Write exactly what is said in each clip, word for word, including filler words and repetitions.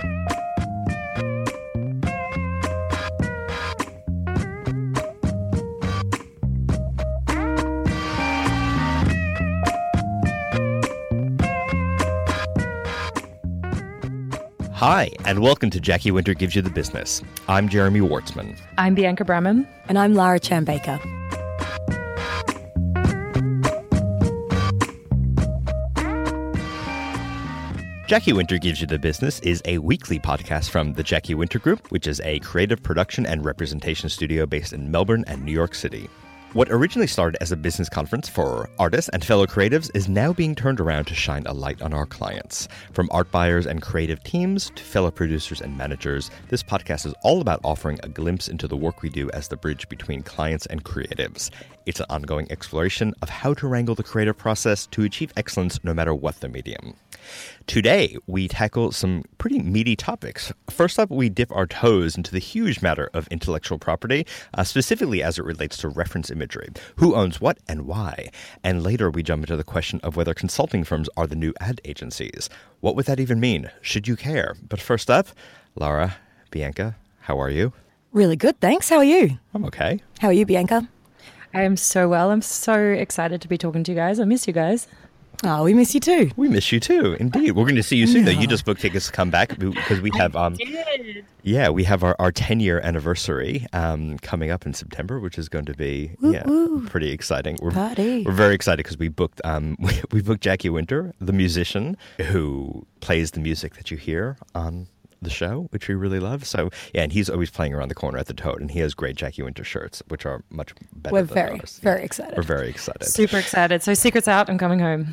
Hi, and welcome to Jackie Winter Gives You the Business. I'm Jeremy Wartzman. I'm Bianca Brahman. And I'm Lara Chan-Baker. Jackie Winter Gives You the Business is a weekly podcast from the Jackie Winter Group, which is a creative production and representation studio based in Melbourne and New York City. What originally started as a business conference for artists and fellow creatives is now being turned around to shine a light on our clients. From art buyers and creative teams to fellow producers and managers, this podcast is all about offering a glimpse into the work we do as the bridge between clients and creatives. It's an ongoing exploration of how to wrangle the creative process to achieve excellence no matter what the medium. Today, we tackle some pretty meaty topics. First up, we dip our toes into the huge matter of intellectual property, uh, specifically as it relates to reference imagery. Who owns what and why? And later, we jump into the question of whether consulting firms are the new ad agencies. What would that even mean? Should you care? But first up, Lara, Bianca, how are you? Really good, thanks. How are you? I'm okay. How are you, Bianca? I am so well. I'm so excited to be talking to you guys. I miss you guys. Oh, we miss you too. We miss you too, indeed. We're going to see you soon, though. You just booked tickets to come back because we have, um, I did. yeah, we have our, our ten-year anniversary um, coming up in September, which is going to be Woo, yeah woo. pretty exciting. We're, Party. We're very excited because we booked um, we, we booked Jackie Winter, the musician who plays the music that you hear on the show, which we really love. So yeah, and he's always playing around the corner at the Toad, and he has great Jackie Winter shirts, which are much better. We're than very, ours. very excited. We're very excited. Super excited. So secret's out. I'm coming home.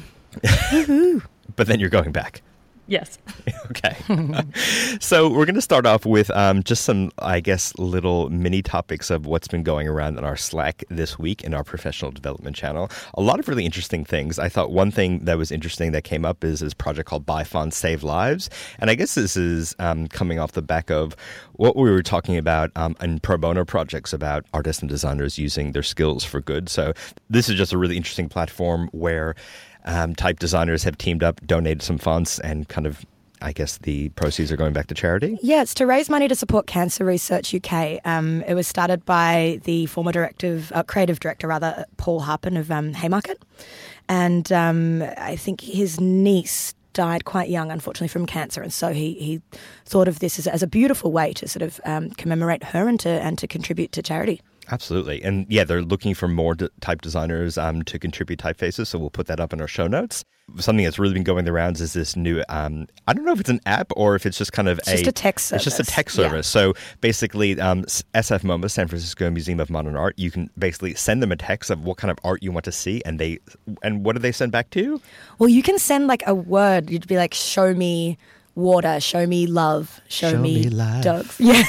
But then you're going back. Yes. Okay. So we're going to start off with um, just some, I guess, little mini topics of what's been going around in our Slack this week in our professional development channel. A lot of really interesting things. I thought one thing that was interesting that came up is this project called Buy Fonts, Save Lives. And I guess this is um, coming off the back of what we were talking about um, in pro bono projects about artists and designers using their skills for good. So this is just a really interesting platform where Um, type designers have teamed up, donated some fonts, and kind of, I guess, the proceeds are going back to charity? Yeah, it's to raise money to support Cancer Research U K. Um, it was started by the former directive, uh, creative director, rather, Paul Harpin of um, Haymarket. And um, I think his niece died quite young, unfortunately, from cancer. And so he, he thought of this as, as a beautiful way to sort of um, commemorate her and to, and to contribute to charity. Absolutely. And yeah, they're looking for more d- type designers um, to contribute typefaces, so we'll put that up in our show notes. Something that's really been going the rounds is this new, um, I don't know if it's an app or if it's just kind of it's a... just a text service. It's just a text service. Yeah. So basically, um, S F MoMA, San Francisco Museum of Modern Art, you can basically send them a text of what kind of art you want to see, and they, and what do they send back to you? Well, you can send like a word. You'd be like, show me water, show me love, show, Show me, me life. dogs. Yeah.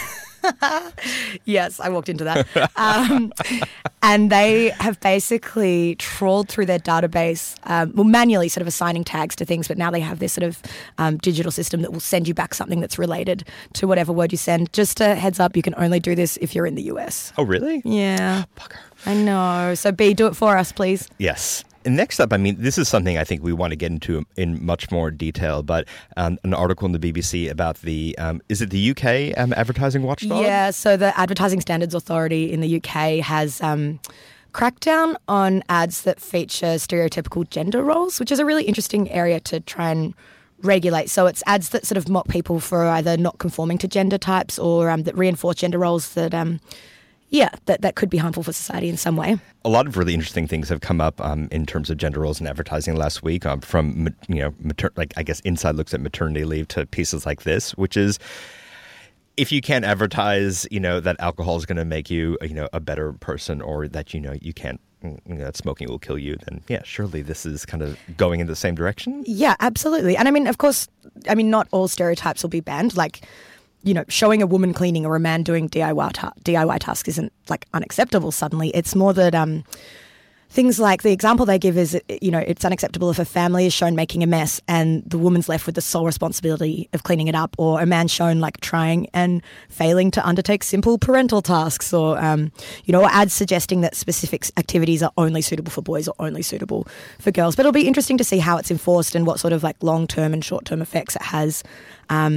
Yes, I walked into that. Um, and they have basically trawled through their database, um, well, manually sort of assigning tags to things, but now they have this sort of um, digital system that will send you back something that's related to whatever word you send. Just a heads up, you can only do this if you're in the U S. Oh, really? Yeah. Bugger. I know. So, B, do it for us, please. Yes. And next up, I mean, this is something I think we want to get into in much more detail, but um, an article in the B B C about the, um, is it the U K um, advertising watchdog? Yeah, so the Advertising Standards Authority in the U K has um, cracked down on ads that feature stereotypical gender roles, which is a really interesting area to try and regulate. So it's ads that sort of mock people for either not conforming to gender types or um, that reinforce gender roles that... Um, Yeah, that, that could be harmful for society in some way. A lot of really interesting things have come up um, in terms of gender roles in advertising last week, um, from, you know, mater- like I guess Inside looks at maternity leave to pieces like this, which is if you can't advertise, you know, that alcohol is going to make you, you know, a better person, or that, you know, you can't, you know, that smoking will kill you, then yeah, surely this is kind of going in the same direction. Yeah, absolutely. And I mean, of course, I mean, not all stereotypes will be banned. Like, you know, showing a woman cleaning or a man doing D I Y ta- D I Y tasks isn't like unacceptable suddenly. It's more that um, things like the example they give is, you know, it's unacceptable if a family is shown making a mess and the woman's left with the sole responsibility of cleaning it up, or a man shown like trying and failing to undertake simple parental tasks, or, um, you know, ads suggesting that specific activities are only suitable for boys or only suitable for girls. But it'll be interesting to see how it's enforced and what sort of like long-term and short-term effects it has. Um,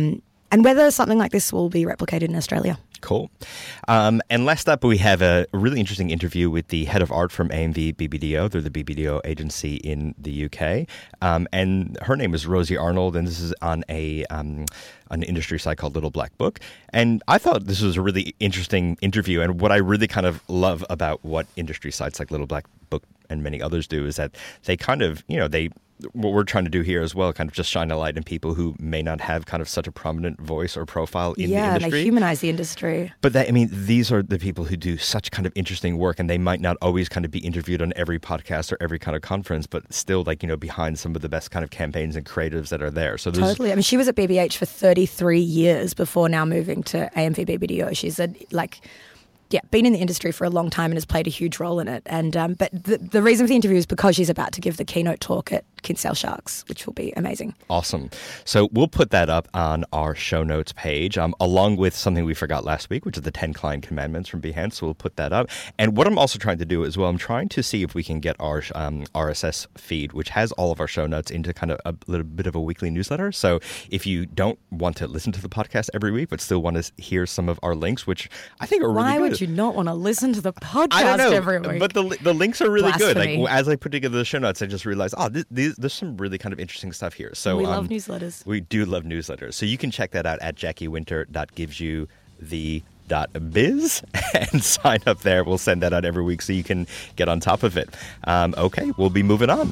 and whether something like this will be replicated in Australia. Cool. Um, and last up, we have a really interesting interview with the head of art from A M V B B D O. They're the B B D O agency in the U K. Um, and her name is Rosie Arnold, and this is on a um, an industry site called Little Black Book. And I thought this was a really interesting interview. And what I really kind of love about what industry sites like Little Black Book and many others do is that they kind of, you know, they what we're trying to do here as well, kind of just shine a light on people who may not have kind of such a prominent voice or profile in yeah, the industry. Yeah, they humanize the industry. But that, I mean, these are the people who do such kind of interesting work, and they might not always kind of be interviewed on every podcast or every kind of conference, but still, like, you know, behind some of the best kind of campaigns and creatives that are there. So totally. I mean, she was at B B H for thirty-three years before now moving to A M V B B D O. She's a, like... Yeah, been in the industry for a long time and has played a huge role in it. And um, but the, the reason for the interview is because she's about to give the keynote talk at Kinsale Sharks, which will be amazing. Awesome. So we'll put that up on our show notes page, um, along with something we forgot last week, which is the ten Client Commandments from Behance. So we'll put that up. And what I'm also trying to do as well, I'm trying to see if we can get our um, R S S feed, which has all of our show notes, into kind of a little bit of a weekly newsletter. So if you don't want to listen to the podcast every week, but still want to hear some of our links, which I think are really Why good. Why would you not want to listen to the podcast I don't know, every week? But the the links are really Blasphemy. good. Like, as I put together the show notes, I just realized, oh, this, this, there's some really kind of interesting stuff here. So we um, love newsletters. We do love newsletters. So you can check that out at jackie winter dot gives you the dot biz and sign up there. We'll send that out every week so you can get on top of it. Um, okay, we'll be moving on.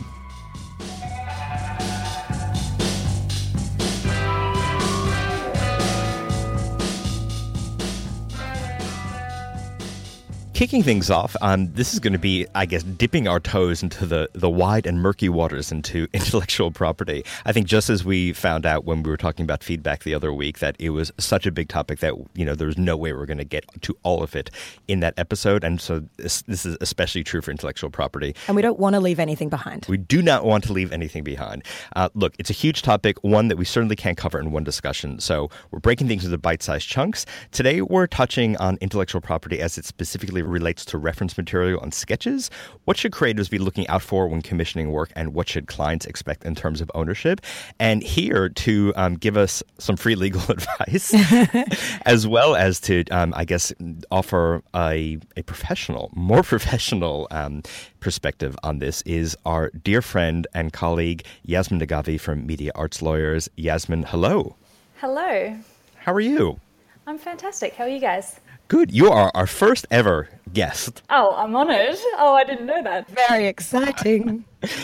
Kicking things off, um, this is going to be, I guess, dipping our toes into the, the wide and murky waters into intellectual property. I think just as we found out when we were talking about feedback the other week that it was such a big topic that, you know, there was no way we we're going to get to all of it in that episode. And so this, this is especially true for intellectual property. And we don't want to leave anything behind. We do not want to leave anything behind. Uh, look, it's a huge topic, one that we certainly can't cover in one discussion. So we're breaking things into bite-sized chunks. Today, we're touching on intellectual property as it specifically relates to reference material and sketches. What should creatives be looking out for when commissioning work, and what should clients expect in terms of ownership? And here to um, give us some free legal advice, as well as to, um, I guess, offer a, a professional, more professional um, perspective on this is our dear friend and colleague, Yasmin Nagavi from Media Arts Lawyers. Yasmin, hello. Hello. How are you? I'm fantastic. How are you guys? Good. You are our first ever guest. Oh, I'm honored. Oh, I didn't know that. Very exciting.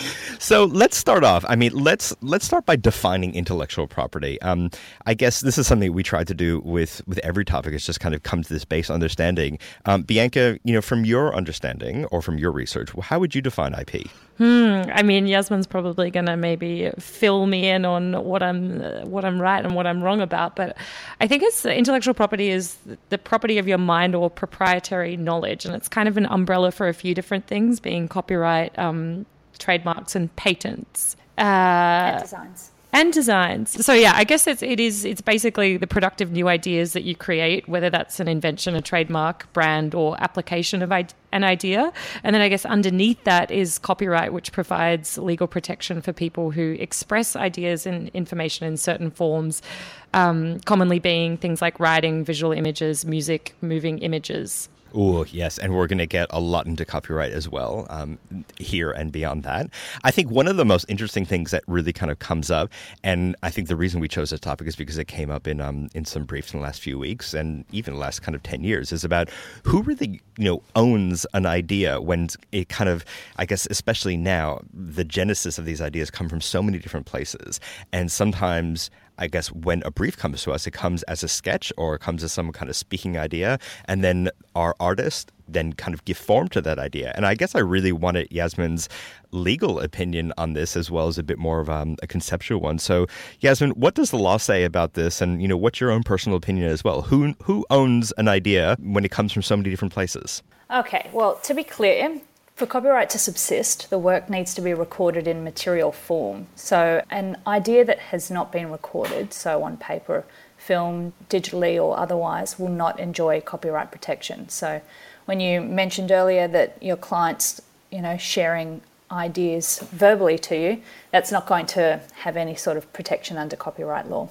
So let's start off. I mean, let's let's start by defining intellectual property. Um, I guess this is something we try to do with, with every topic. It's just kind of come to this base understanding. Um, Bianca, you know, from your understanding or from your research, how would you define I P? Hmm. I mean, Yasmin's probably going to maybe fill me in on what I'm uh, what I'm right and what I'm wrong about. But I think it's intellectual property is the property of your mind or proprietary knowledge, and it's kind of an umbrella for a few different things, being copyright, um, trademarks, and patents. Uh, and designs. And designs. So yeah, I guess it's it is it's basically the productive new ideas that you create, whether that's an invention, a trademark, brand, or application of I- an idea. And then I guess underneath that is copyright, which provides legal protection for people who express ideas and information in certain forms, um, commonly being things like writing, visual images, music, moving images. Oh, yes. And we're going to get a lot into copyright as well um, here and beyond that. I think one of the most interesting things that really kind of comes up, and I think the reason we chose this topic is because it came up in um, in some briefs in the last few weeks and even the last kind of ten years, is about who really, you know, owns an idea when it kind of, I guess, especially now, the genesis of these ideas come from so many different places. And sometimes, I guess, when a brief comes to us, it comes as a sketch or it comes as some kind of speaking idea, and then our artist then kind of give form to that idea. And I guess I really wanted Yasmin's legal opinion on this as well as a bit more of um, a conceptual one. So, Yasmin, what does the law say about this? And, you know, what's your own personal opinion as well? Who who owns an idea when it comes from so many different places? Okay, well, to be clear, for copyright to subsist, the work needs to be recorded in material form. So an idea that has not been recorded, so on paper, film, digitally or otherwise, will not enjoy copyright protection. So when you mentioned earlier that your client's, you know, sharing ideas verbally to you, that's not going to have any sort of protection under copyright law.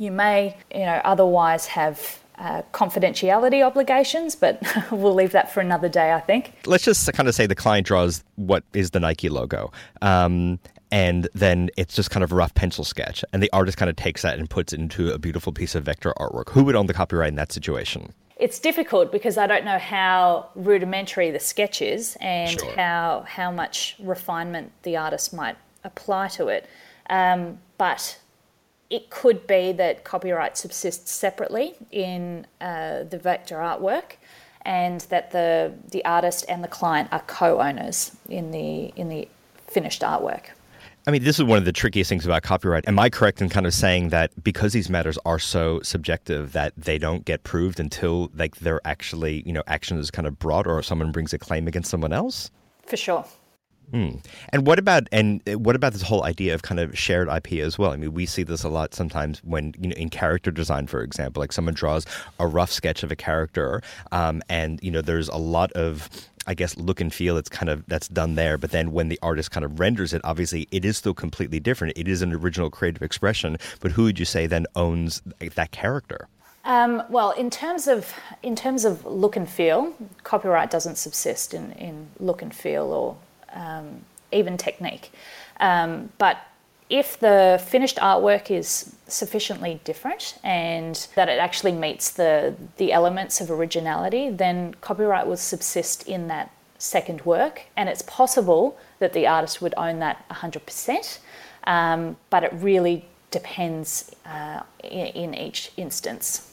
You may, you know, otherwise have uh, confidentiality obligations, but we'll leave that for another day, I think. Let's just kind of say the client draws what is the Nike logo. Um, and then it's just kind of a rough pencil sketch. And the artist kind of takes that and puts it into a beautiful piece of vector artwork. Who would own the copyright in that situation? It's difficult because I don't know how rudimentary the sketch is and Sure. how how much refinement the artist might apply to it. Um, but it could be that copyright subsists separately in uh, the vector artwork, and that the the artist and the client are co-owners in the in the finished artwork. I mean, this is one of the trickiest things about copyright. Am I correct in kind of saying that because these matters are so subjective that they don't get proved until like they're actually, you know, action is kind of brought or someone brings a claim against someone else? For sure. Mm. And what about and what about this whole idea of kind of shared I P as well? I mean, we see this a lot sometimes when, you know, in character design, for example, like someone draws a rough sketch of a character, um, and you know, there's a lot of, I guess, look and feel it's kind of that's done there. But then when the artist kind of renders it, obviously it is still completely different. It is an original creative expression. But who would you say then owns that character? Um, well, in terms of in terms of look and feel, copyright doesn't subsist in, in look and feel or um, even technique. Um, but if the finished artwork is sufficiently different and that it actually meets the the elements of originality, then copyright will subsist in that second work. And it's possible that the artist would own that one hundred percent, um, but it really depends uh, in, in each instance.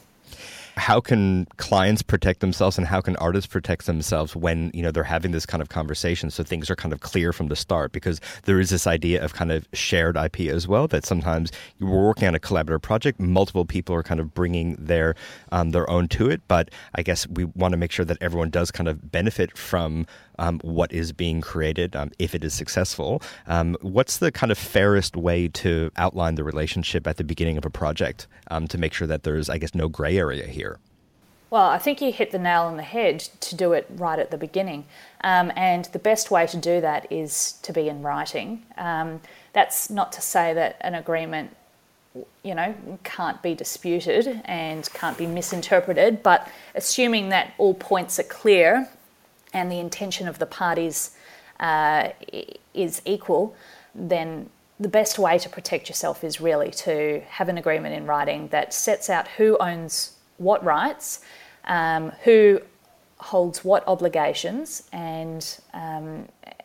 How can clients protect themselves and how can artists protect themselves when, you know, they're having this kind of conversation so things are kind of clear from the start? Because there is this idea of kind of shared I P as well, that sometimes you're working on a collaborative project, multiple people are kind of bringing their um, their own to it. But I guess we want to make sure that everyone does kind of benefit from um, what is being created um, if it is successful. Um, what's the kind of fairest way to outline the relationship at the beginning of a project um, to make sure that there's, I guess, no gray area here? Well, I think you hit the nail on the head to do it right at the beginning. Um, and the best way to do that is to be in writing. Um, that's not to say that an agreement, you know, can't be disputed and can't be misinterpreted, but assuming that all points are clear and the intention of the parties uh, is equal, then the best way to protect yourself is really to have an agreement in writing that sets out who owns what rights, um, who holds what obligations, and um,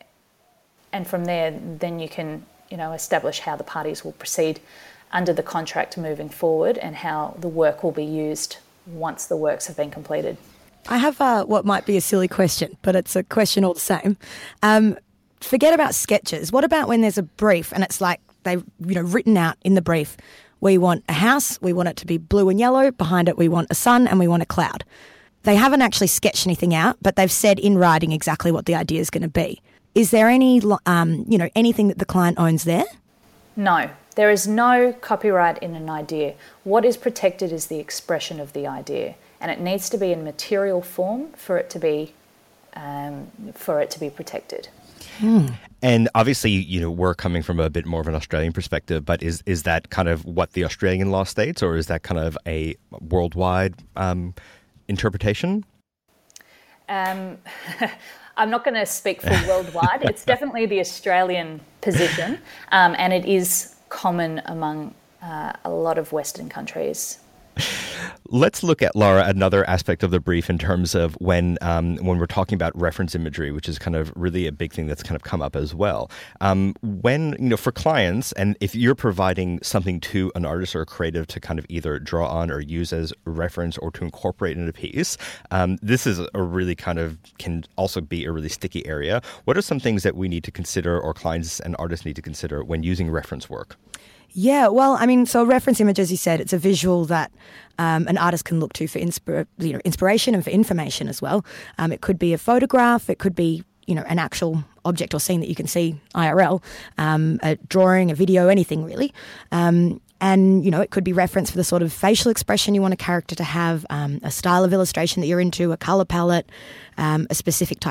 and from there, then you can, you know, establish how the parties will proceed under the contract moving forward and how the work will be used once the works have been completed. I have uh, what might be a silly question, but it's a question all the same. Um, forget about sketches. What about when there's a brief and it's like they've, you know, written out in the brief, we want a house, we want it to be blue and yellow, behind it we want a sun and we want a cloud. They haven't actually sketched anything out, but they've said in writing exactly what the idea is going to be. Is there any, um, you know, anything that the client owns there? No, there is no copyright in an idea. What is protected is the expression of the idea, and it needs to be in material form for it to be um, for it to be protected. Hmm. And obviously, you know, we're coming from a bit more of an Australian perspective, but is is that kind of what the Australian law states, or is that kind of a worldwide um, interpretation? Um, I'm not going to speak for worldwide. It's definitely the Australian position, um, and it is common among uh, a lot of Western countries. Let's look at, Laura, another aspect of the brief in terms of when um, when we're talking about reference imagery, which is kind of really a big thing that's kind of come up as well. Um, when, you know, for clients, and if you're providing something to an artist or a creative to kind of either draw on or use as reference or to incorporate in a piece, um, this is a really kind of, can also be a really sticky area. What are some things that we need to consider, or clients and artists need to consider when using reference work? Yeah, well, I mean, so a reference image, as you said, it's a visual that um, an artist can look to for inspira- you know, inspiration and for information as well. Um, it could be a photograph, it could be, you know, an actual object or scene that you can see I R L, um, a drawing, a video, anything really. Um, and, you know, it could be reference for the sort of facial expression you want a character to have, um, a style of illustration that you're into, a colour palette, um, a specific type of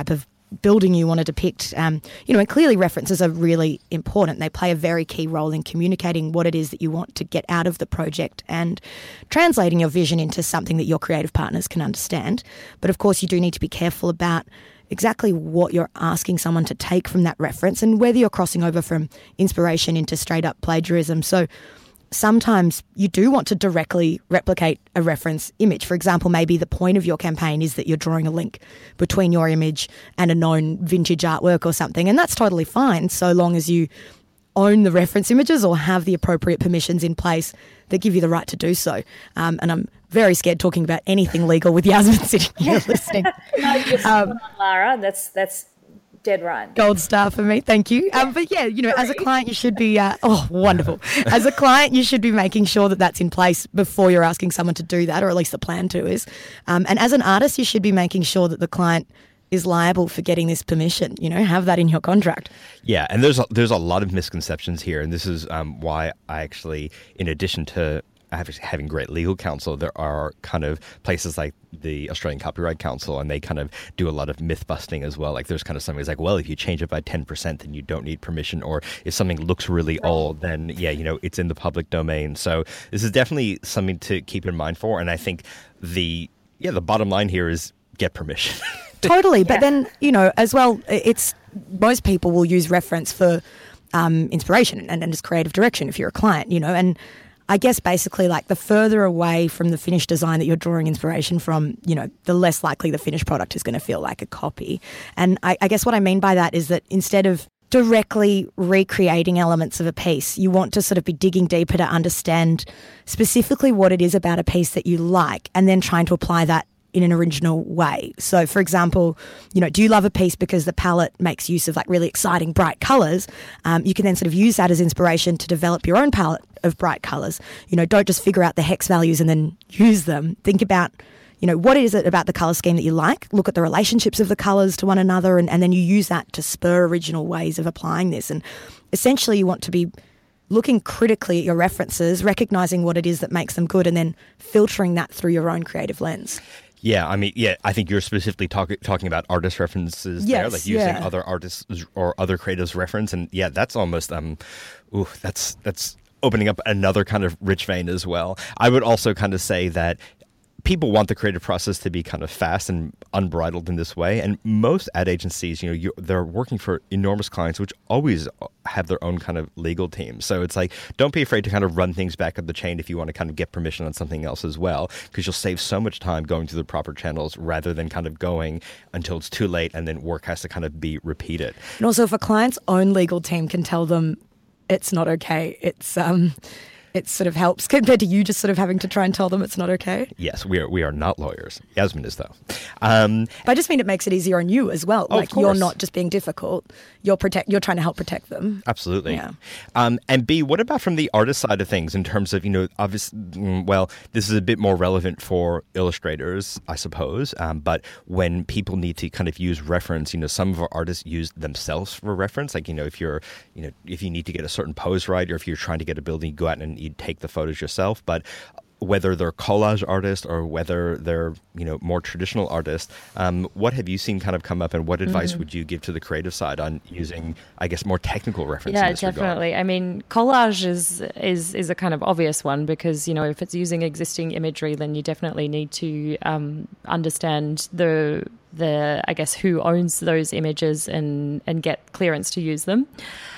building you want to depict. Um, you know, and clearly references are really important. They play a very key role in communicating what it is that you want to get out of the project and translating your vision into something that your creative partners can understand. But of course, you do need to be careful about exactly what you're asking someone to take from that reference and whether you're crossing over from inspiration into straight up plagiarism. So sometimes you do want to directly replicate a reference image. For example, maybe the point of your campaign is that you're drawing a link between your image and a known vintage artwork or something, and that's totally fine so long as you own the reference images or have the appropriate permissions in place that give you the right to do so. Um, and I'm very scared talking about anything legal with Yasmin sitting here listening. No, you're um, on, Lara. That's that's dead right. Gold star for me. Thank you. Um, but yeah, you know, as a client, you should be, uh, oh, wonderful. As a client, you should be making sure that that's in place before you're asking someone to do that, or at least the plan to is. Um, and as an artist, you should be making sure that the client is liable for getting this permission. You know, have that in your contract. Yeah, and there's a, there's a lot of misconceptions here, and this is um, why I actually, in addition to having great legal counsel, there are kind of places like the Australian Copyright Council, and they kind of do a lot of myth busting as well. Like there's kind of something that's like, well, if you change it by ten percent, then you don't need permission, or if something looks really old, then yeah, you know, it's in the public domain. So this is definitely something to keep in mind for, and I think the yeah the bottom line here is get permission. Totally, but yeah. Then, you know, as well, it's most people will use reference for um, inspiration and, and just creative direction if you're a client, you know, and I guess basically like the further away from the finished design that you're drawing inspiration from, you know, the less likely the finished product is going to feel like a copy. And I, I guess what I mean by that is that instead of directly recreating elements of a piece, you want to sort of be digging deeper to understand specifically what it is about a piece that you like and then trying to apply that in an original way. So, for example, you know, do you love a piece because the palette makes use of like really exciting bright colours? Um, you can then sort of use that as inspiration to develop your own palette of bright colours. You know, don't just figure out the hex values and then use them. Think about, you know, what is it about the colour scheme that you like? Look at the relationships of the colours to one another, and, and then you use that to spur original ways of applying this. And essentially you want to be looking critically at your references, recognising what it is that makes them good, and then filtering that through your own creative lens. Yeah, I mean, yeah, I think you're specifically talk, talking about artist references yes, there, like using yeah. other artists or other creatives' reference, and yeah, that's almost, um, ooh, that's that's opening up another kind of rich vein as well. I would also kind of say that people want the creative process to be kind of fast and unbridled in this way, and most ad agencies, you know, you, they're working for enormous clients, which always have their own kind of legal team. So it's like, don't be afraid to kind of run things back up the chain if you want to kind of get permission on something else as well, because you'll save so much time going through the proper channels rather than kind of going until it's too late and then work has to kind of be repeated. And also, if a client's own legal team can tell them it's not okay, it's um. it sort of helps compared to you just sort of having to try and tell them it's not okay. Yes, we are we are not lawyers. Yasmin is, though. Um, but I just mean it makes it easier on you as well. Oh, like you're not just being difficult. You're protect. You're trying to help protect them. Absolutely. Yeah. Um, and B, what about from the artist side of things in terms of, you know, obviously, well, this is a bit more relevant for illustrators, I suppose. Um, but when people need to kind of use reference, you know, some of our artists use themselves for reference. Like, you know, if you're, you know, if you need to get a certain pose right, or if you're trying to get a building, you go out and you take the photos yourself. But whether they're collage artists or whether they're, you know, more traditional artists, um, what have you seen kind of come up, and what advice mm-hmm. would you give to the creative side on using, I guess, more technical reference? Yeah, in this definitely. regard? I mean, collage is, is is a kind of obvious one because, you know, if it's using existing imagery, then you definitely need to um, understand the the I guess who owns those images and and get clearance to use them.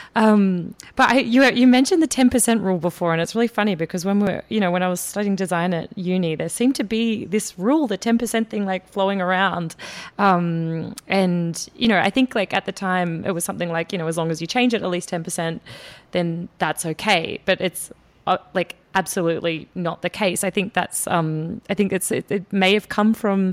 Um, but I, you you mentioned the ten percent rule before, and it's really funny because when we're, you know, when I was studying design at uni, there seemed to be this rule, the ten percent thing, like flowing around. Um, and, you know, I think like at the time it was something like, you know, as long as you change it at least ten percent, then that's okay. But it's uh, like absolutely not the case. I think that's, um, I think it's, it, it may have come from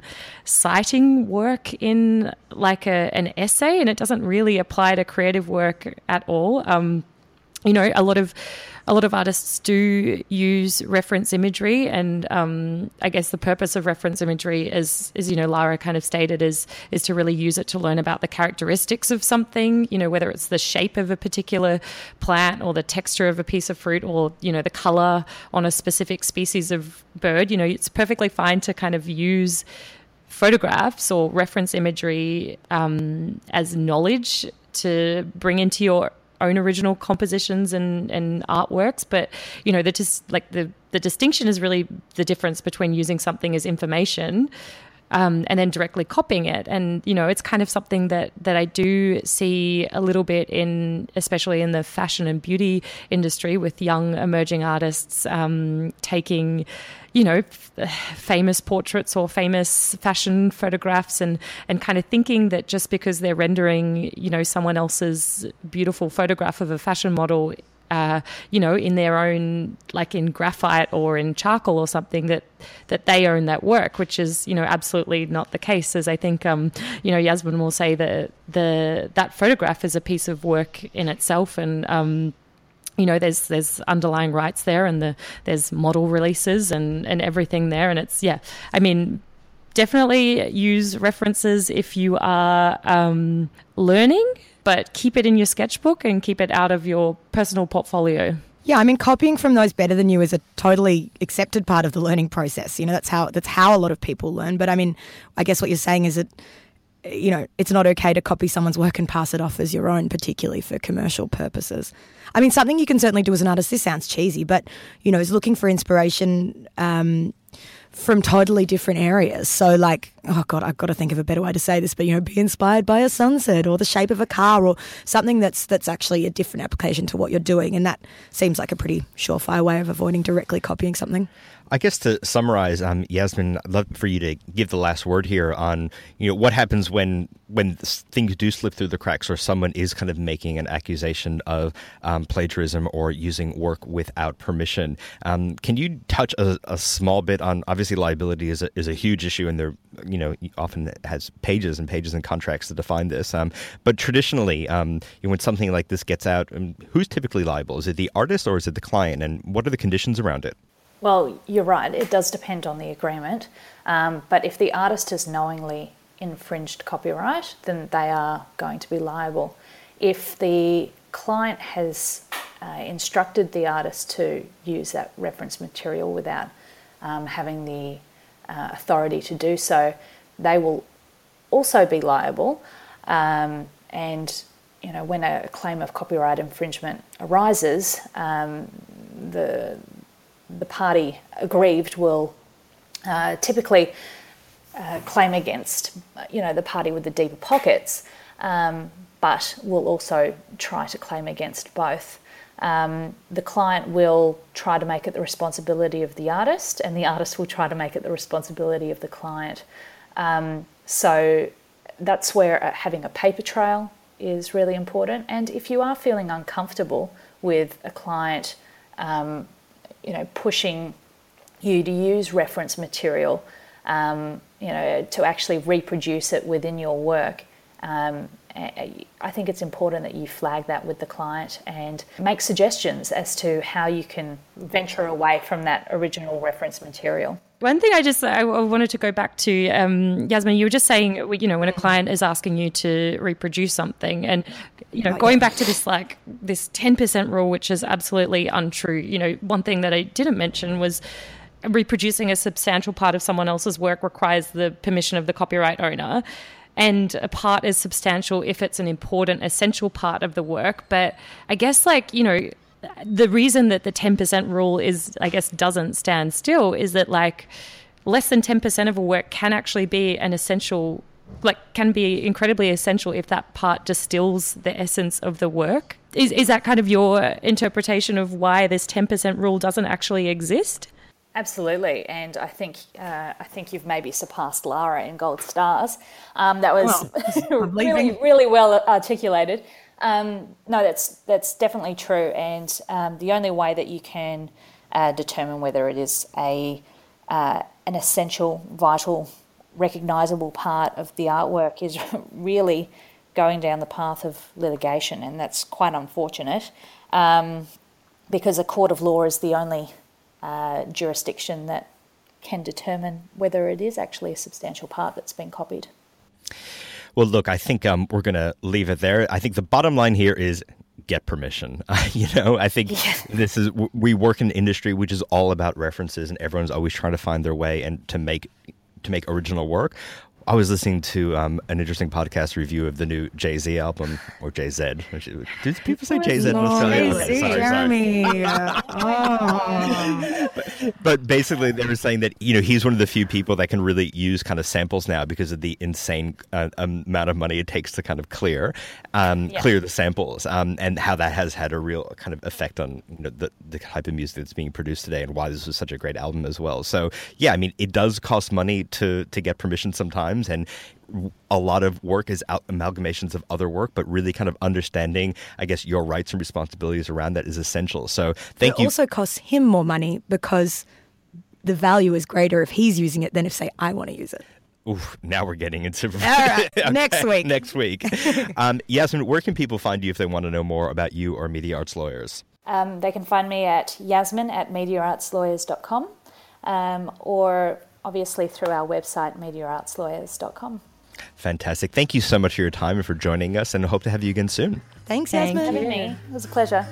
citing work in like a, an essay, and it doesn't really apply to creative work at all. Um, you know, a lot of, a lot of artists do use reference imagery, and um, I guess the purpose of reference imagery is, is, you know, Lara kind of stated, is is to really use it to learn about the characteristics of something, you know, whether it's the shape of a particular plant or the texture of a piece of fruit or, you know, the color on a specific species of bird. You know, it's perfectly fine to kind of use photographs or reference imagery um, as knowledge to bring into your own original compositions and, and artworks. But, you know, the just like the, the distinction is really the difference between using something as information Um, and then directly copying it. And, you know, it's kind of something that, that I do see a little bit in, especially in the fashion and beauty industry, with young emerging artists um, taking, you know, f- famous portraits or famous fashion photographs and, and kind of thinking that just because they're rendering, you know, someone else's beautiful photograph of a fashion model, Uh, you know, in their own, like in graphite or in charcoal or something, that that they own that work, which is, you know, absolutely not the case. As I think, um, you know, Yasmin will say that the that photograph is a piece of work in itself, and um, you know, there's there's underlying rights there, and the there's model releases and and everything there, and it's yeah, I mean. Definitely use references if you are um, learning, but keep it in your sketchbook and keep it out of your personal portfolio. Yeah, I mean, copying from those better than you is a totally accepted part of the learning process. You know, that's how that's how a lot of people learn. But I mean, I guess what you're saying is that, you know, it's not okay to copy someone's work and pass it off as your own, particularly for commercial purposes. I mean, something you can certainly do as an artist, this sounds cheesy, but, you know, is looking for inspiration um, from totally different areas. So like, oh God, I've got to think of a better way to say this, but, you know, be inspired by a sunset or the shape of a car or something that's that's actually a different application to what you're doing. And that seems like a pretty surefire way of avoiding directly copying something. I guess to summarize, um, Yasmin, I'd love for you to give the last word here on, you know, what happens when when things do slip through the cracks, or someone is kind of making an accusation of um, plagiarism or using work without permission. Um, can you touch a, a small bit on, obviously liability is a, is a huge issue, and there, you know, often has pages and pages and contracts to define this. Um, but traditionally, um, you know, when something like this gets out, um, who's typically liable? Is it the artist or is it the client? And what are the conditions around it? Well, you're right. It does depend on the agreement. Um, but if the artist has knowingly infringed copyright, then they are going to be liable. If the client has uh, instructed the artist to use that reference material without um, having the uh, authority to do so, they will also be liable. Um, and, you know, when a claim of copyright infringement arises, um, the the party aggrieved will uh, typically uh, claim against, you know, the party with the deeper pockets, um, but will also try to claim against both. Um, the client will try to make it the responsibility of the artist, and the artist will try to make it the responsibility of the client. Um, so that's where uh, having a paper trail is really important. And if you are feeling uncomfortable with a client um, you know, pushing you to use reference material, um, you know, to actually reproduce it within your work, um, I think it's important that you flag that with the client and make suggestions as to how you can venture away from that original reference material. One thing I just I wanted to go back to, um, Yasmin, you were just saying, you know, when a client is asking you to reproduce something, and, you know, going back to this, like, this ten percent rule, which is absolutely untrue. You know, one thing that I didn't mention was reproducing a substantial part of someone else's work requires the permission of the copyright owner. And a part is substantial if it's an important, essential part of the work. But I guess, like, you know, the reason that the ten percent rule is, I guess, doesn't stand still is that, like, less than ten percent of a work can actually be an essential, like, can be incredibly essential if that part distills the essence of the work. Is is that kind of your interpretation of why this ten percent rule doesn't actually exist? Absolutely, and I think uh, I think you've maybe surpassed Lara in Gold Stars. Um, that was well, really, really well articulated. Um, no, that's that's definitely true, and um, the only way that you can uh, determine whether it is a uh, an essential, vital, recognisable part of the artwork is really going down the path of litigation, and that's quite unfortunate, um, because a court of law is the only uh, jurisdiction that can determine whether it is actually a substantial part that's been copied. Well, look, I think um, we're going to leave it there. I think the bottom line here is get permission. Uh, you know, I think yeah. this is, we work in an industry which is all about references, and everyone's always trying to find their way and to make to make original work. I was listening to um, an interesting podcast review of the new Jay-Z album, or Jay-Z. Did people say Jay-Z in Australia? Jay-Z, Sorry, Jeremy. sorry. Oh. but, but basically, they were saying that, you know, he's one of the few people that can really use kind of samples now because of the insane uh, amount of money it takes to kind of clear um, yeah. clear the samples, um, and how that has had a real kind of effect on, you know, the, the type of music that's being produced today, and why this was such a great album as well. So, yeah, I mean, it does cost money to to get permission sometimes. And a lot of work is out amalgamations of other work, but really kind of understanding, I guess, your rights and responsibilities around that is essential. So thank it you. It also costs him more money because the value is greater if he's using it than if, say, I want to use it. Oof, now we're getting into... All right, okay, next week. Next week. um, Yasmin, where can people find you if they want to know more about you or Media Arts Lawyers? Um, they can find me at yasmin at media arts lawyers dot com um, or... obviously through our website, media arts lawyers dot com. Fantastic. Thank you so much for your time and for joining us, and I hope to have you again soon. Thanks, Thank Yasmin. Having me. It was a pleasure.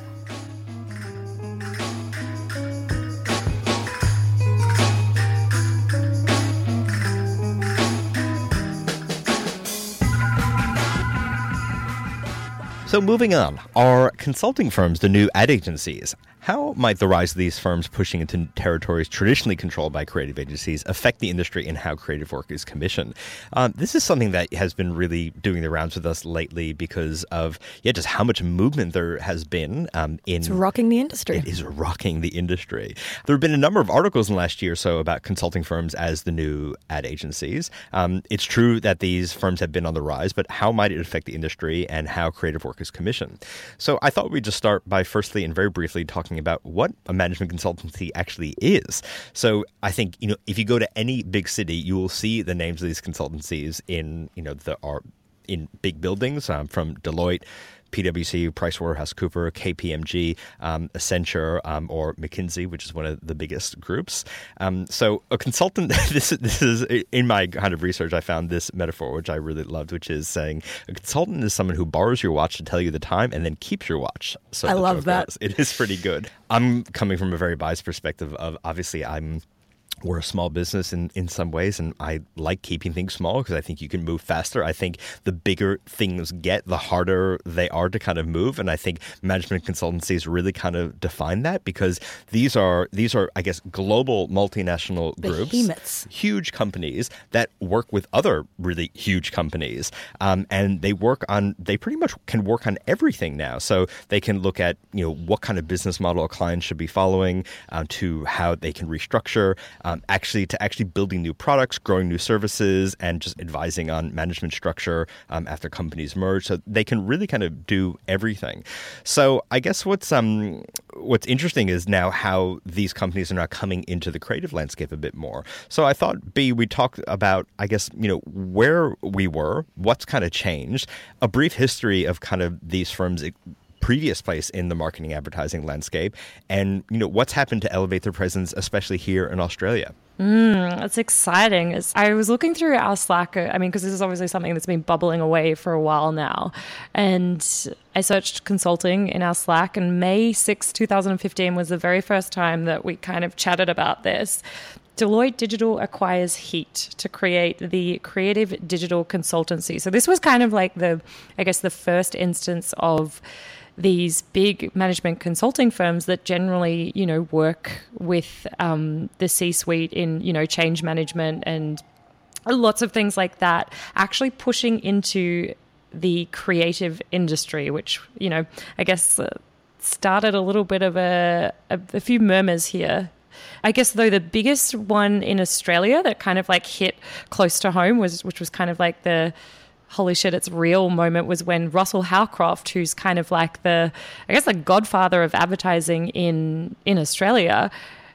So moving on, are consulting firms the new ad agencies? How might the rise of these firms pushing into territories traditionally controlled by creative agencies affect the industry and how creative work is commissioned? Um, this is something that has been really doing the rounds with us lately because of, yeah, just how much movement there has been um, in... It's rocking the industry. It is rocking the industry. There have been a number of articles in the last year or so about consulting firms as the new ad agencies. Um, it's true that these firms have been on the rise, but how might it affect the industry and how creative work is commissioned? So I thought we'd just start by firstly and very briefly talking about what a management consultancy actually is. So I think, you know, if you go to any big city, you will see the names of these consultancies in, you know, the are in big buildings um, from Deloitte, PwC, PricewaterhouseCoopers, K P M G, um, Accenture, um, or McKinsey, which is one of the biggest groups. Um, so a consultant, this, this is, in my kind of research, I found this metaphor, which I really loved, which is saying a consultant is someone who borrows your watch to tell you the time and then keeps your watch. So I love that. Goes. It is pretty good. I'm coming from a very biased perspective of, obviously, I'm we're a small business in, in some ways, and I like keeping things small because I think you can move faster. I think the bigger things get, the harder they are to kind of move, and I think management consultancies really kind of define that because these are, these are I guess, global multinational groups, behemoths, huge companies that work with other really huge companies, um, and they work on, they pretty much can work on everything now. So they can look at, you know, what kind of business model a client should be following, um, to how they can restructure, um, actually to actually building new products, growing new services, and just advising on management structure um, after companies merge. So they can really kind of do everything. So I guess what's um what's interesting is now how these companies are now coming into the creative landscape a bit more. So I thought, B, we talked about, I guess, you know, where we were, what's kind of changed, a brief history of kind of these firms' previous place in the marketing advertising landscape, and you know what's happened to elevate their presence, especially here in Australia. Mm, that's exciting. It's, I was looking through our Slack, I mean, because this is obviously something that's been bubbling away for a while now. And I searched consulting in our Slack, and May sixth, twenty fifteen was the very first time that we kind of chatted about this. Deloitte Digital acquires Heat to create the Creative Digital Consultancy. So this was kind of like the, I guess, the first instance of these big management consulting firms that generally, you know, work with um, the C-suite in, you know, change management and lots of things like that, actually pushing into the creative industry, which, you know, I guess uh, started a little bit of a, a, a few murmurs here. I guess, though, the biggest one in Australia that kind of like hit close to home was, which was kind of like the holy shit, it's real moment, was when Russell Howcroft, who's kind of like the, I guess, the godfather of advertising in in Australia,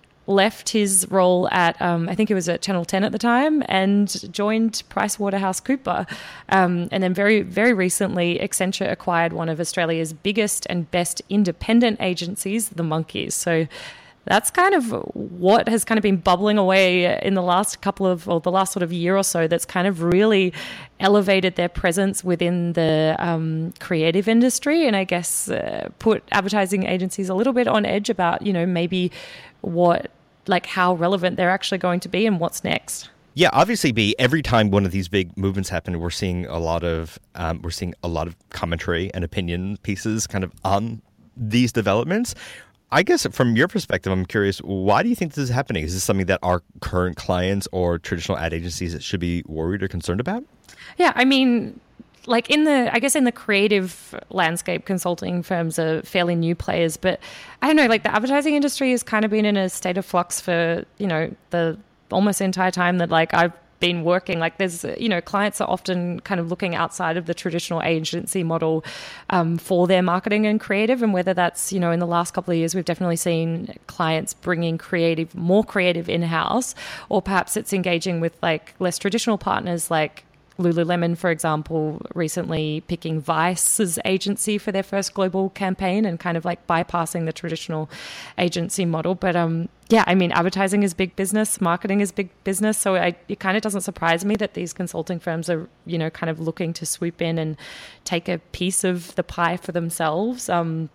left his role at, um, I think it was at Channel ten at the time, and joined PricewaterhouseCoopers. Um, and then very, very recently, Accenture acquired one of Australia's biggest and best independent agencies, The Monkeys. So that's kind of what has kind of been bubbling away in the last couple of, or the last sort of year or so, that's kind of really elevated their presence within the um, creative industry, and I guess uh, put advertising agencies a little bit on edge about, you know, maybe what, like how relevant they're actually going to be and what's next. Yeah, obviously, B, every time one of these big movements happen, we're seeing a lot of um, we're seeing a lot of commentary and opinion pieces kind of on these developments. I guess from your perspective, I'm curious, why do you think this is happening? Is this something that our current clients or traditional ad agencies should be worried or concerned about? Yeah, I mean, like in the, I guess in the creative landscape, consulting firms are fairly new players, but I don't know, like the advertising industry has kind of been in a state of flux for, you know, the almost the entire time that like I've been working. Like there's, you know, clients are often kind of looking outside of the traditional agency model um, for their marketing and creative. And whether that's, you know, in the last couple of years, we've definitely seen clients bringing creative, more creative in-house, or perhaps it's engaging with like less traditional partners like Lululemon, for example, recently picking Vice's agency for their first global campaign and kind of like bypassing the traditional agency model. But um, yeah, I mean, advertising is big business, marketing is big business. So I, it kind of doesn't surprise me that these consulting firms are, you know, kind of looking to swoop in and take a piece of the pie for themselves. Um,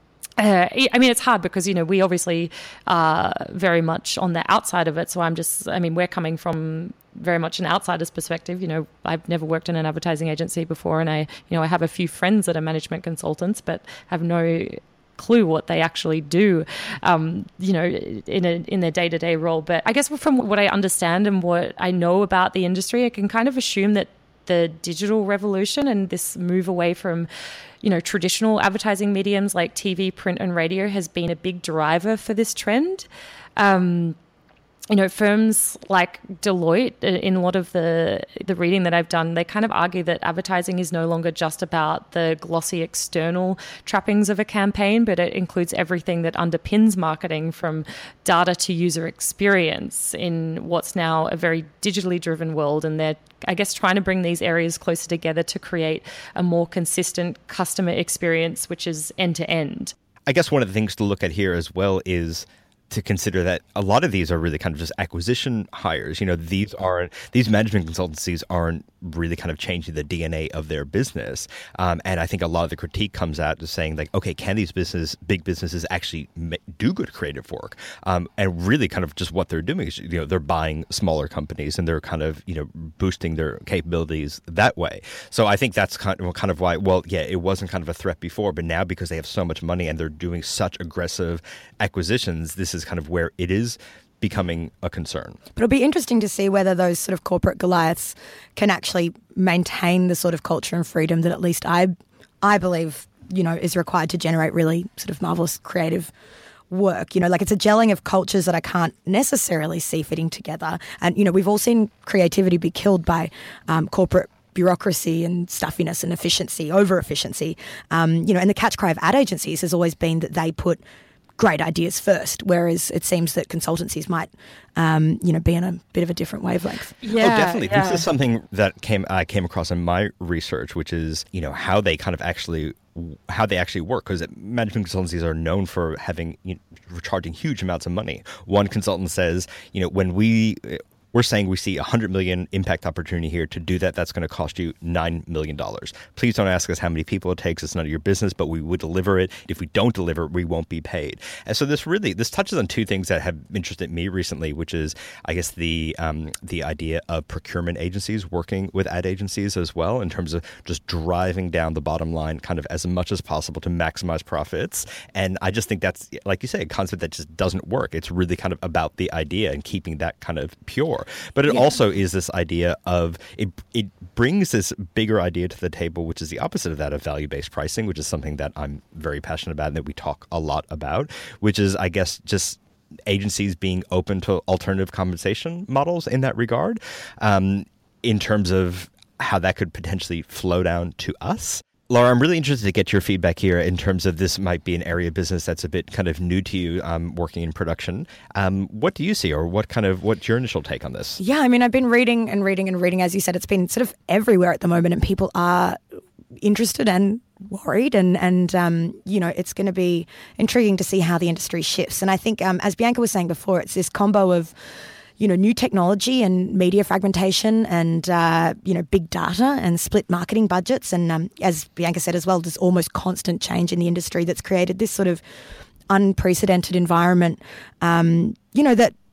Uh, I mean, it's hard because, you know, we obviously are very much on the outside of it. So I'm just, I mean, we're coming from very much an outsider's perspective. You know, I've never worked in an advertising agency before, and I, you know, I have a few friends that are management consultants, but have no clue what they actually do, um, you know, in a in their day-to-day role. But I guess from what I understand and what I know about the industry, I can kind of assume that the digital revolution and this move away from, you know, traditional advertising mediums like T V, print and radio has been a big driver for this trend. Um, you know, firms like Deloitte, in a lot of the the reading that I've done, they kind of argue that advertising is no longer just about the glossy external trappings of a campaign, but it includes everything that underpins marketing, from data to user experience, in what's now a very digitally driven world. And they're, I guess, trying to bring these areas closer together to create a more consistent customer experience, which is end to end. I guess one of the things to look at here as well is to consider that a lot of these are really kind of just acquisition hires. You know, these aren't, these management consultancies aren't really kind of changing the D N A of their business. Um, and I think a lot of the critique comes out to saying like, okay, can these business, big businesses actually ma- do good creative work? Um, and really kind of just what they're doing is, you know, they're buying smaller companies and they're kind of, you know, boosting their capabilities that way. So I think that's kind of, kind of why, well, yeah, it wasn't kind of a threat before, but now because they have so much money and they're doing such aggressive acquisitions, this is kind of where it is becoming a concern. But it'll be interesting to see whether those sort of corporate Goliaths can actually maintain the sort of culture and freedom that at least I, I believe, you know, is required to generate really sort of marvelous creative work. You know, like it's a gelling of cultures that I can't necessarily see fitting together. And, you know, we've all seen creativity be killed by um, corporate bureaucracy and stuffiness and efficiency, over efficiency. Um, you know, and the catch cry of ad agencies has always been that they put great ideas first, whereas it seems that consultancies might, um, you know, be on a bit of a different wavelength. Yeah, oh, definitely. Yeah. This is something that came I came across in my research, which is, you know, how they kind of actually how they actually work, because management consultancies are known for having, you know, charging huge amounts of money. One consultant says, you know, when we we're saying we see a one hundred million impact opportunity here. To do that, that's going to cost you nine million dollars. Please don't ask us how many people it takes. It's none of your business, but we would deliver it. If we don't deliver, we won't be paid. And so this really, this touches on two things that have interested me recently, which is, I guess, the um, the idea of procurement agencies working with ad agencies as well, in terms of just driving down the bottom line kind of as much as possible to maximize profits. And I just think that's, like you say, a concept that just doesn't work. It's really kind of about the idea and keeping that kind of pure. But it yeah. also is this idea of, it it brings this bigger idea to the table, which is the opposite of that, of value-based pricing, which is something that I'm very passionate about and that we talk a lot about, which is, I guess, just agencies being open to alternative compensation models in that regard, um, in terms of how that could potentially flow down to us. Laura, I'm really interested to get your feedback here in terms of, this might be an area of business that's a bit kind of new to you, um, working in production. Um, what do you see, or what kind of, what's your initial take on this? Yeah, I mean, I've been reading and reading and reading. As you said, it's been sort of everywhere at the moment, and people are interested and worried, and, and um, you know, it's going to be intriguing to see how the industry shifts. And I think, um, as Bianca was saying before, it's this combo of, you know, new technology and media fragmentation and, uh, you know, big data and split marketing budgets. And um, as Bianca said as well, there's almost constant change in the industry that's created this sort of unprecedented environment, um, you know, that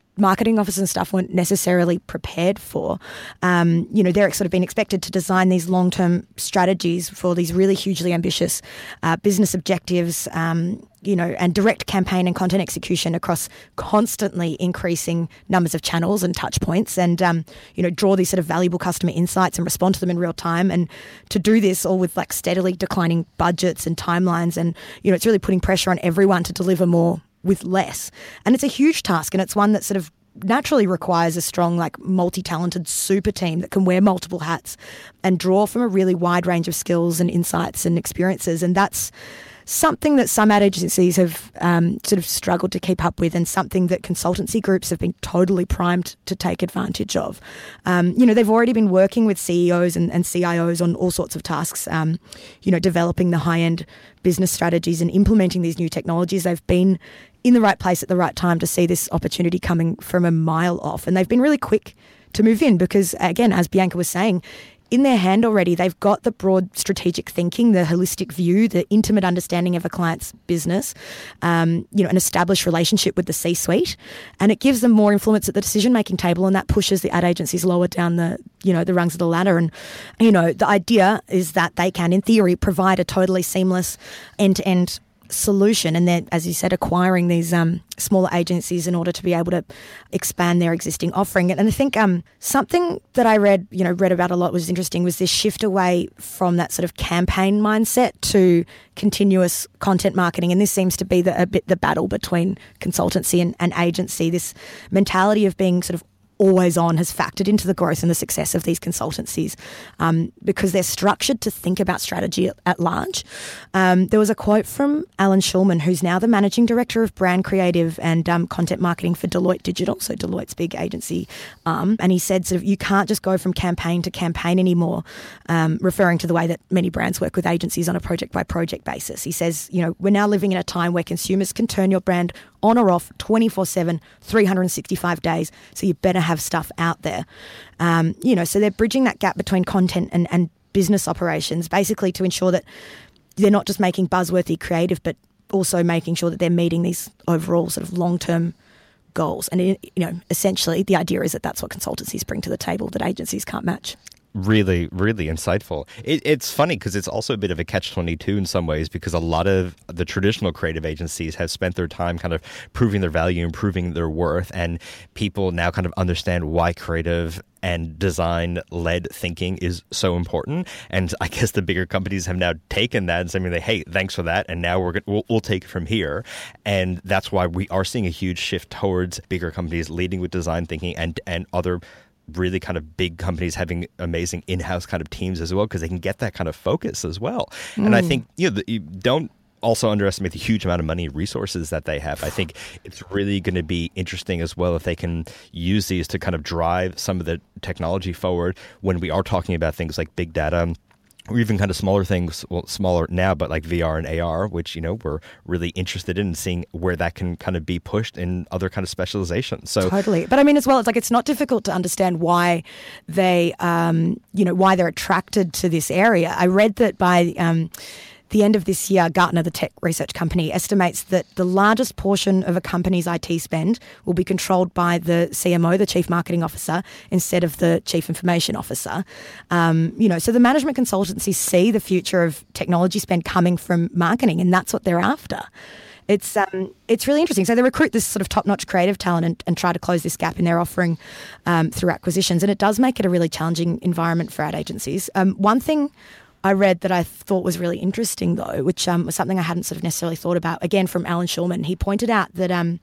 marketing officers and stuff weren't necessarily prepared for. Um, you know, they're sort of been expected to design these long-term strategies for these really hugely ambitious uh, business objectives, um, you know, and direct campaign and content execution across constantly increasing numbers of channels and touch points, and, um, you know, draw these sort of valuable customer insights and respond to them in real time. And to do this all with like steadily declining budgets and timelines. And, you know, it's really putting pressure on everyone to deliver more with less. And it's a huge task, and it's one that sort of naturally requires a strong, like, multi-talented super team that can wear multiple hats and draw from a really wide range of skills and insights and experiences. And that's something that some ad agencies have um, sort of struggled to keep up with, and something that consultancy groups have been totally primed to take advantage of. Um, you know, they've already been working with C E Os and, and C I Os on all sorts of tasks, um, you know, developing the high-end business strategies and implementing these new technologies. They've been in the right place at the right time to see this opportunity coming from a mile off. And they've been really quick to move in because, again, as Bianca was saying, in their hand already, they've got the broad strategic thinking, the holistic view, the intimate understanding of a client's business, um, you know, an established relationship with the C-suite, and it gives them more influence at the decision-making table, and that pushes the ad agencies lower down the, you know, the rungs of the ladder. And, you know, the idea is that they can, in theory, provide a totally seamless end-to-end solution, and then, as you said, acquiring these um, smaller agencies in order to be able to expand their existing offering. And I think um, something that I read, you know, read about a lot was interesting was this shift away from that sort of campaign mindset to continuous content marketing. And this seems to be the, a bit the battle between consultancy and, and agency. This mentality of being sort of always on has factored into the growth and the success of these consultancies um, because they're structured to think about strategy at, at large. Um, there was a quote from Alan Schulman, who's now the Managing Director of Brand Creative and um, Content Marketing for Deloitte Digital, so Deloitte's big agency arm. And he said sort of you can't just go from campaign to campaign anymore, um, referring to the way that many brands work with agencies on a project-by-project basis. He says, you know, we're now living in a time where consumers can turn your brand on or off twenty-four seven, three hundred sixty-five days. So you better have stuff out there. Um, you know, so they're bridging that gap between content and, and business operations, basically to ensure that they're not just making buzzworthy creative, but also making sure that they're meeting these overall sort of long-term goals. And, it, you know, essentially the idea is that that's what consultancies bring to the table that agencies can't match. Really, really insightful. It, it's funny because it's also a bit of a catch twenty-two in some ways, because a lot of the traditional creative agencies have spent their time kind of proving their value, improving their worth, and people now kind of understand why creative and design-led thinking is so important. And I guess the bigger companies have now taken that and saying, hey, thanks for that, and now we're gonna, we'll, we'll take it from here. And that's why we are seeing a huge shift towards bigger companies leading with design thinking, and and other really kind of big companies having amazing in-house kind of teams as well, because they can get that kind of focus as well. Mm. And I think, you know, the, you don't also underestimate the huge amount of money and resources that they have. I think it's really going to be interesting as well if they can use these to kind of drive some of the technology forward when we are talking about things like big data, or even kind of smaller things, well, smaller now, but like V R and A R, which, you know, we're really interested in seeing where that can kind of be pushed in other kind of specializations. So totally. But I mean, as well, it's like, it's not difficult to understand why they, um, you know, why they're attracted to this area. I read that by um, the end of this year, Gartner, the tech research company, estimates that the largest portion of a company's I T spend will be controlled by the C M O, the Chief Marketing Officer, instead of the Chief Information Officer. Um, you know, so the management consultancies see the future of technology spend coming from marketing, and that's what they're after. It's um, it's really interesting. So they recruit this sort of top-notch creative talent and, and try to close this gap in their offering um, through acquisitions, and it does make it a really challenging environment for ad agencies. Um, one thing I read that I thought was really interesting, though, which um, was something I hadn't sort of necessarily thought about, again, from Alan Schulman. He pointed out that um,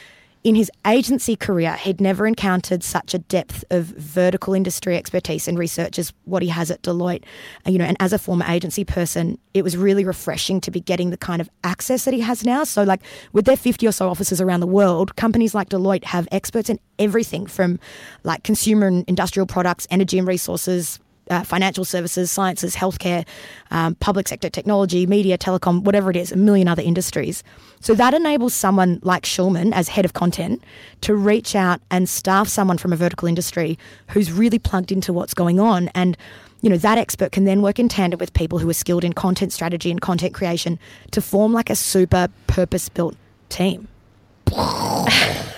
in his agency career, he'd never encountered such a depth of vertical industry expertise and research as what he has at Deloitte. You know, and as a former agency person, it was really refreshing to be getting the kind of access that he has now. So, like, with their fifty or so offices around the world, companies like Deloitte have experts in everything from, like, consumer and industrial products, energy and resources, Uh, financial services, sciences, healthcare, um, public sector, technology, media, telecom, whatever it is, a million other industries. So that enables someone like Schulman, as head of content, to reach out and staff someone from a vertical industry who's really plugged into what's going on. And, you know, that expert can then work in tandem with people who are skilled in content strategy and content creation to form like a super purpose-built team.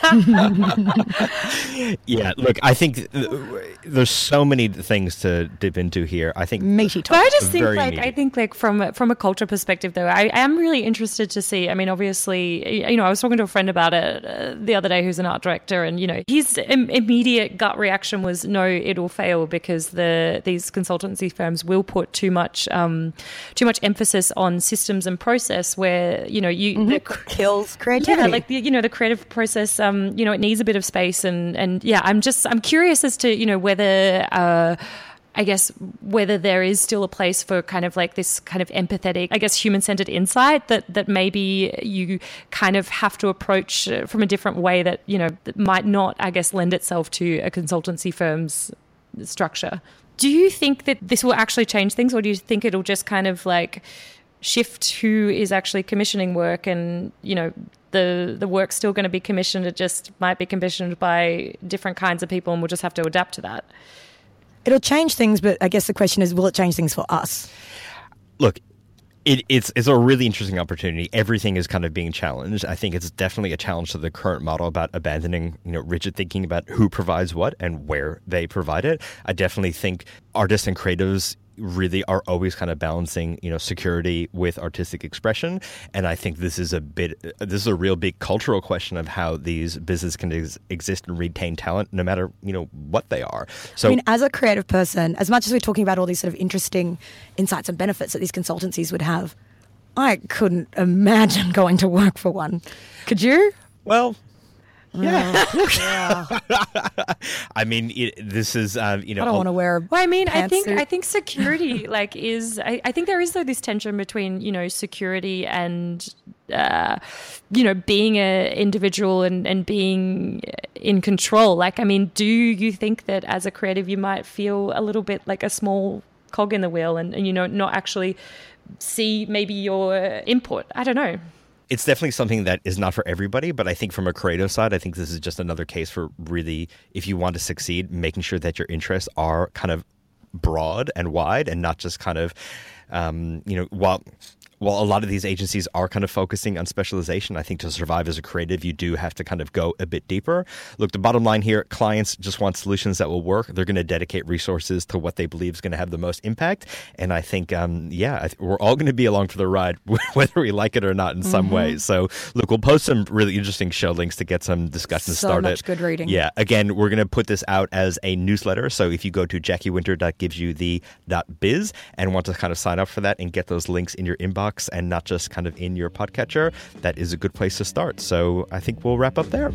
Yeah, look, I think th- there's so many things to dip into here. I think Meaty But I topic. just think, Very like, meaty. I think, like, from a- from a culture perspective, though, I, I am really interested to see. I mean, obviously, you know, I was talking to a friend about it uh, the other day, who's an art director, and you know, his Im- immediate gut reaction was, "No, it'll fail because the these consultancy firms will put too much um, too much emphasis on systems and process, where you know you the, Kills creativity. yeah, like the you know the creative process. Um, you know, it needs a bit of space, and and yeah, I'm just I'm curious as to you know whether. Uh, I guess whether there is still a place for kind of like this kind of empathetic, I guess, human-centered insight that that maybe you kind of have to approach uh, from a different way that, you know, that might not, I guess, lend itself to a consultancy firm's structure. Do you think that this will actually change things, or do you think it'll just kind of like shift who is actually commissioning work, and, you know, the the work's still going to be commissioned, it just might be commissioned by different kinds of people and we'll just have to adapt to that? It'll change things, but I guess the question is, will it change things for us? look, it, it's it's a really interesting opportunity. Everything is kind of being challenged. I think it's definitely a challenge to the current model about abandoning, you know, rigid thinking about who provides what and where they provide it. I definitely think artists and creatives really are always kind of balancing, you know, security with artistic expression. And I think this is a bit, this is a real big cultural question of how these businesses can ex- exist and retain talent no matter, you know, what they are. So, I mean, as a creative person, as much as we're talking about all these sort of interesting insights and benefits that these consultancies would have, I couldn't imagine going to work for one. Could you? well, yeah. Yeah. I mean, it, this is, um, you know, I don't want to wear a Well, I mean, I think pantsuit. I think security like is I, I think there is though this tension between, you know, security and uh, you know, being a individual and, and being in control. Like, I mean, do you think that as a creative you might feel a little bit like a small cog in the wheel and, and you know, not actually see maybe your input? I don't know. It's definitely something that is not for everybody, but I think from a creative side, I think this is just another case for really, if you want to succeed, making sure that your interests are kind of broad and wide and not just kind of, um, you know, while while a lot of these agencies are kind of focusing on specialization, I think to survive as a creative, you do have to kind of go a bit deeper. Look, the bottom line here, clients just want solutions that will work. They're going to dedicate resources to what they believe is going to have the most impact. And I think, um, yeah, I th- we're all going to be along for the ride, whether we like it or not in mm-hmm. some way. So, look, we'll post some really interesting show links to get some discussion so started. So much good reading. Yeah. Again, we're going to put this out as a newsletter. So if you go to jackie winter dot gives you the .biz and want to kind of sign up for that and get those links in your inbox and not just kind of in your podcatcher, that is a good place to start. So I think we'll wrap up there.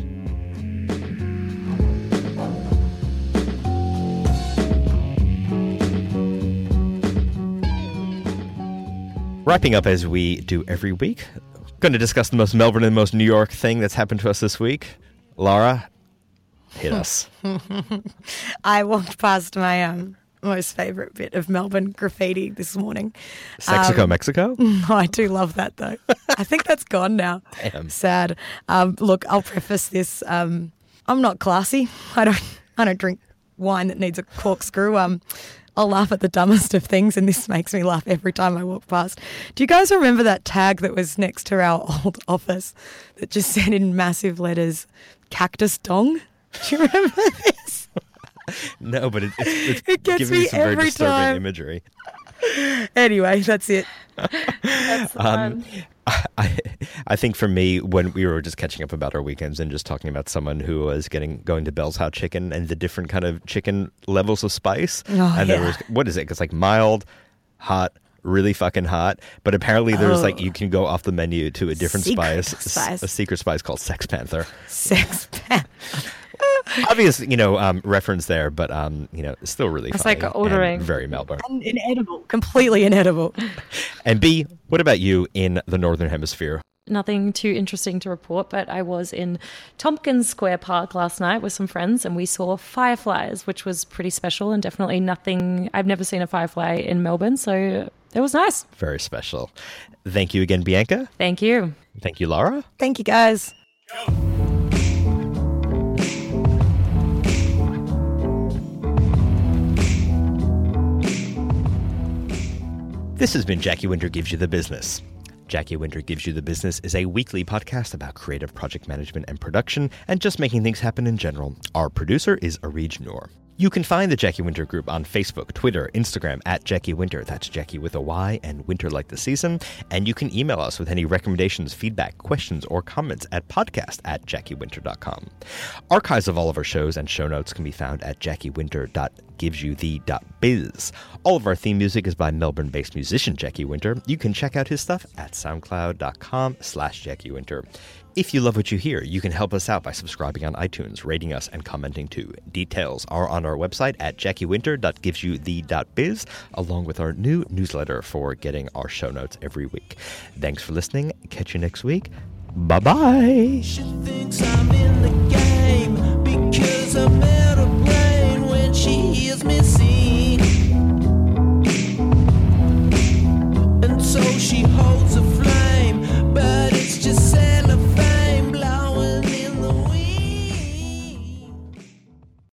Wrapping up as we do every week, going to discuss the most Melbourne and most New York thing that's happened to us this week. Laura, hit us. I walked past my um, most favourite bit of Melbourne graffiti this morning. Sexico, um, Mexico? Oh, I do love that though. I think that's gone now. Damn. Sad. Um, look, I'll preface this. Um, I'm not classy. I don't. I don't drink wine that needs a corkscrew. Um, I'll laugh at the dumbest of things, and this makes me laugh every time I walk past. Do you guys remember that tag that was next to our old office that just said in massive letters, "Cactus Dong"? Do you remember this? No, but it, it's, it's It gets giving me me some very every disturbing time. imagery. Anyway, that's it. That's Um, fun. I, I think for me, when we were just catching up about our weekends and just talking about someone who was getting going to Bell's Hot Chicken and the different kind of chicken levels of spice, Oh, and there yeah. was what is it? It's like mild, hot, really fucking hot. But apparently, there's Oh. like you can go off the menu to a different Secret spice, s- spice. a secret spice called Sex Panther. Sex pen. Obvious, you know, um, reference there, but um, you know, still really It's funny like and ordering. very Melbourne. Inedible. Completely inedible. And B, what about you in the Northern Hemisphere? Nothing too interesting to report, but I was in Tompkins Square Park last night with some friends and we saw fireflies, which was pretty special and definitely nothing. I've never seen a firefly in Melbourne, so it was nice. Very special. Thank you again, Bianca. Thank you. Thank you, Laura. Thank you, guys. This has been Jackie Winter Gives You the Business. Jackie Winter Gives You the Business is a weekly podcast about creative project management and production, and just making things happen in general. Our producer is Areej Noor. You can find the Jackie Winter Group on Facebook, Twitter, Instagram, at Jackie Winter. That's Jackie with a Y and Winter like the season. And you can email us with any recommendations, feedback, questions, or comments at podcast at jackie winter dot com. Archives of all of our shows and show notes can be found at jackie winter dot gives you the dot biz. All of our theme music is by Melbourne-based musician Jackie Winter. You can check out his stuff at soundcloud dot com slash Jackie Winter. If you love what you hear, you can help us out by subscribing on iTunes, rating us, and commenting too. Details are on our website at jackie winter dot gives you the dot biz, along with our new newsletter for getting our show notes every week. Thanks for listening. Catch you next week. Bye-bye. She thinks I'm in the game because I'm out of brain when she hears me sing.